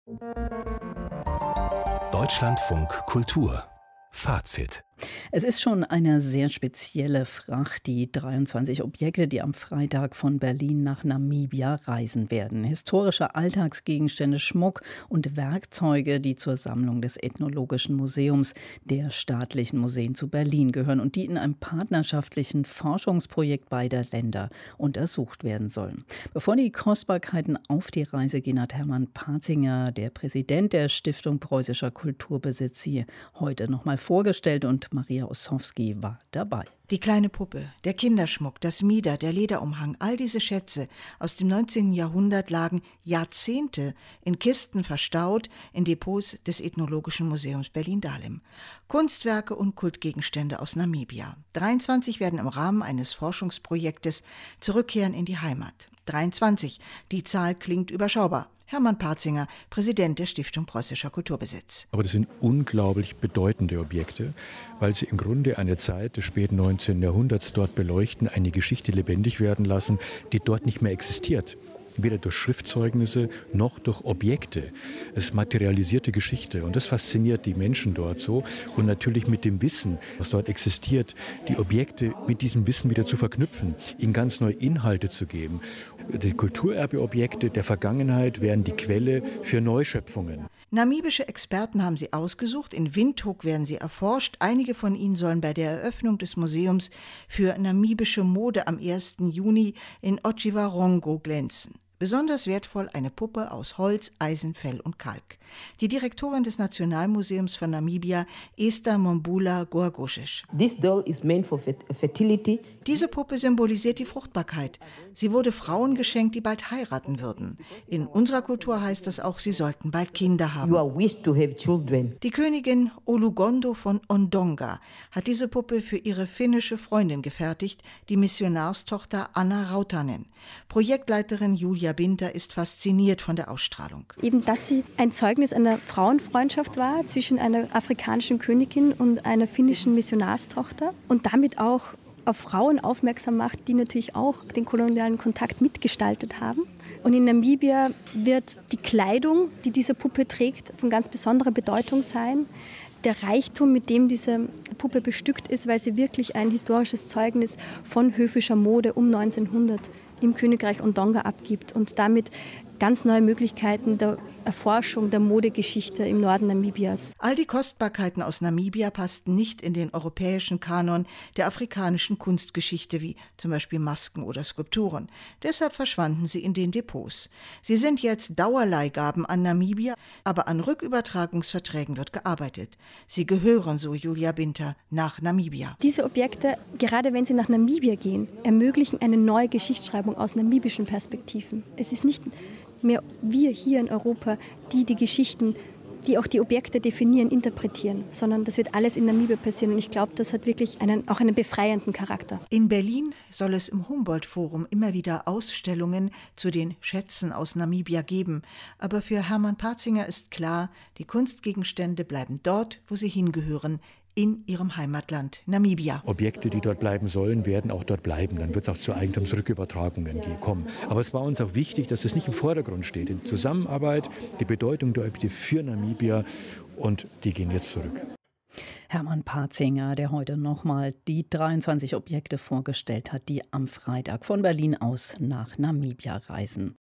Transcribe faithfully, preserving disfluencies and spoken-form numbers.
Deutschlandfunk Kultur Fazit. Es ist schon eine sehr spezielle Fracht, die dreiundzwanzig Objekte, die am Freitag von Berlin nach Namibia reisen werden. Historische Alltagsgegenstände, Schmuck und Werkzeuge, die zur Sammlung des Ethnologischen Museums der Staatlichen Museen zu Berlin gehören und die in einem partnerschaftlichen Forschungsprojekt beider Länder untersucht werden sollen. Bevor die Kostbarkeiten auf die Reise gehen, hat Hermann Patzinger, der Präsident der Stiftung Preußischer Kulturbesitz, sie heute noch mal vorgestellt und Maria Ossowski war dabei. Die kleine Puppe, der Kinderschmuck, das Mieder, der Lederumhang, all diese Schätze aus dem neunzehnten Jahrhundert lagen Jahrzehnte in Kisten verstaut in Depots des Ethnologischen Museums Berlin-Dahlem. Kunstwerke und Kultgegenstände aus Namibia. dreiundzwanzig werden im Rahmen eines Forschungsprojektes zurückkehren in die Heimat. dreiundzwanzig, die Zahl klingt überschaubar. Hermann Patzinger, Präsident der Stiftung Preußischer Kulturbesitz. Aber das sind unglaublich bedeutende Objekte, weil sie im Grunde eine Zeit des späten neunzehnten Jahrhunderts dort beleuchten, eine Geschichte lebendig werden lassen, die dort nicht mehr existiert. Weder durch Schriftzeugnisse noch durch Objekte. Es ist materialisierte Geschichte und das fasziniert die Menschen dort so. Und natürlich mit dem Wissen, was dort existiert, die Objekte mit diesem Wissen wieder zu verknüpfen, ihnen ganz neue Inhalte zu geben. Die Kulturerbeobjekte der Vergangenheit wären die Quelle für Neuschöpfungen. Namibische Experten haben sie ausgesucht, in Windhoek werden sie erforscht. Einige von ihnen sollen bei der Eröffnung des Museums für namibische Mode am ersten Juni in Otjiwarongo glänzen. Besonders wertvoll eine Puppe aus Holz, Eisen, Fell und Kalk. Die Direktorin des Nationalmuseums von Namibia, Esther Mombula Goagoshish. This doll is meant for fertility. Diese Puppe symbolisiert die Fruchtbarkeit. Sie wurde Frauen geschenkt, die bald heiraten würden. In unserer Kultur heißt das auch, sie sollten bald Kinder haben. You are wished to have children. Die Königin Olugondo von Ondonga hat diese Puppe für ihre finnische Freundin gefertigt, die Missionarstochter Anna Rautanen. Projektleiterin Julia Binter ist fasziniert von der Ausstrahlung. Eben, dass sie ein Zeugnis einer Frauenfreundschaft war zwischen einer afrikanischen Königin und einer finnischen Missionarstochter und damit auch auf Frauen aufmerksam macht, die natürlich auch den kolonialen Kontakt mitgestaltet haben. Und in Namibia wird die Kleidung, die diese Puppe trägt, von ganz besonderer Bedeutung sein. Der Reichtum, mit dem diese Puppe bestückt ist, weil sie wirklich ein historisches Zeugnis von höfischer Mode um neunzehnhundert im Königreich Ondonga abgibt und damit ganz neue Möglichkeiten der Erforschung der Modegeschichte im Norden Namibias. All die Kostbarkeiten aus Namibia passten nicht in den europäischen Kanon der afrikanischen Kunstgeschichte, wie zum Beispiel Masken oder Skulpturen. Deshalb verschwanden sie in den Depots. Sie sind jetzt Dauerleihgaben an Namibia, aber an Rückübertragungsverträgen wird gearbeitet. Sie gehören, so Julia Binter, nach Namibia. Diese Objekte, gerade wenn sie nach Namibia gehen, ermöglichen eine neue Geschichtsschreibung aus namibischen Perspektiven. Es ist nicht mehr wir hier in Europa, die die Geschichten, die auch die Objekte definieren, interpretieren, sondern das wird alles in Namibia passieren. Und ich glaube, das hat wirklich einen, auch einen befreienden Charakter. In Berlin soll es im Humboldt-Forum immer wieder Ausstellungen zu den Schätzen aus Namibia geben. Aber für Hermann Patzinger ist klar, die Kunstgegenstände bleiben dort, wo sie hingehören, in ihrem Heimatland Namibia. Objekte, die dort bleiben sollen, werden auch dort bleiben. Dann wird es auch zu Eigentumsrückübertragungen kommen. Aber es war uns auch wichtig, dass es nicht im Vordergrund steht. In Zusammenarbeit, die Bedeutung der Objekte für Namibia und die gehen jetzt zurück. Hermann Patzinger, der heute nochmal die dreiundzwanzig Objekte vorgestellt hat, die am Freitag von Berlin aus nach Namibia reisen.